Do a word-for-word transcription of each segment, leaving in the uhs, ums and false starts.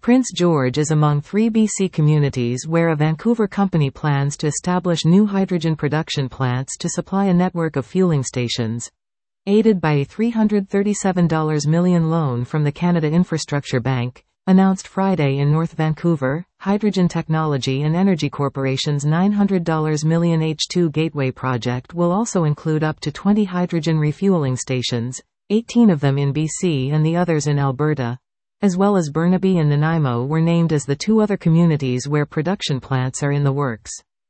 Prince George is among three B C communities where a Vancouver company plans to establish new hydrogen production plants to supply a network of fueling stations. Aided by a three hundred thirty-seven million dollars loan from the Canada Infrastructure Bank, announced Friday in North Vancouver, Hydrogen Technology and Energy Corporation's nine hundred million dollars H two Gateway project will also include up to twenty hydrogen refueling stations, eighteen of them in B C and the others in Alberta, as well as Burnaby and Nanaimo were named as the two other communities where production plants are in the works.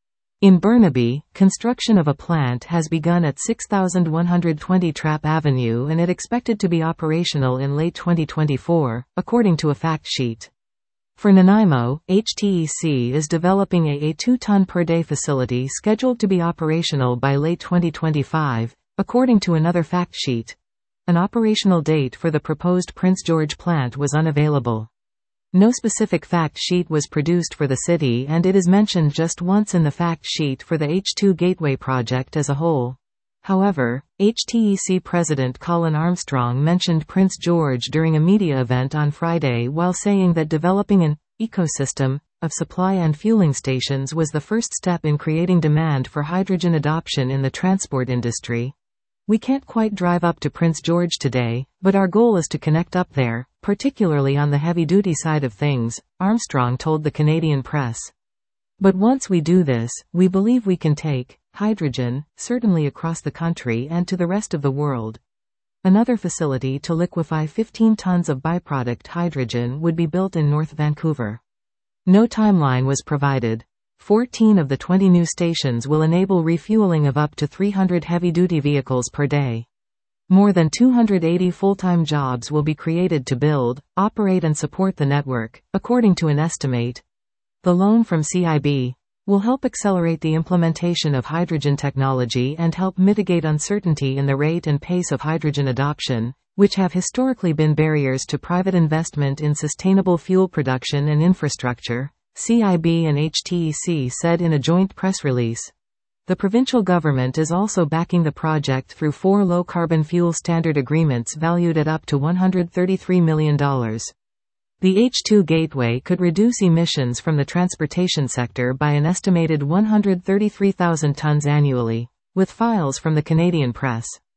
In Burnaby, construction of a plant has begun at six thousand one hundred twenty Trapp Avenue and it expected to be operational in late twenty twenty-four, according to a fact sheet. For Nanaimo, H T E C is developing a, a two-ton per day facility scheduled to be operational by late twenty twenty-five, according to another fact sheet. An operational date for the proposed Prince George plant was unavailable. No specific fact sheet was produced for the city and it is mentioned just once in the fact sheet for the H two Gateway project as a whole. However, H T E C President Colin Armstrong mentioned Prince George during a media event on Friday while saying that developing an ecosystem of supply and fueling stations was the first step in creating demand for hydrogen adoption in the transport industry. We can't quite drive up to Prince George today, but our goal is to connect up there, particularly on the heavy-duty side of things, Armstrong told the Canadian press. But once we do this, we believe we can take hydrogen, certainly across the country and to the rest of the world. Another facility to liquefy fifteen tons of byproduct hydrogen would be built in North Vancouver. No timeline was provided. fourteen of the twenty new stations will enable refueling of up to three hundred heavy-duty vehicles per day. More than two hundred eighty full-time jobs will be created to build, operate and support the network, according to an estimate. The loan from C I B will help accelerate the implementation of hydrogen technology and help mitigate uncertainty in the rate and pace of hydrogen adoption, which have historically been barriers to private investment in sustainable fuel production and infrastructure, C I B and H T E C said in a joint press release. The provincial government is also backing the project through four low-carbon fuel standard agreements valued at up to one hundred thirty-three million dollars. The H two Gateway could reduce emissions from the transportation sector by an estimated one hundred thirty-three thousand tons annually, with files from the Canadian press.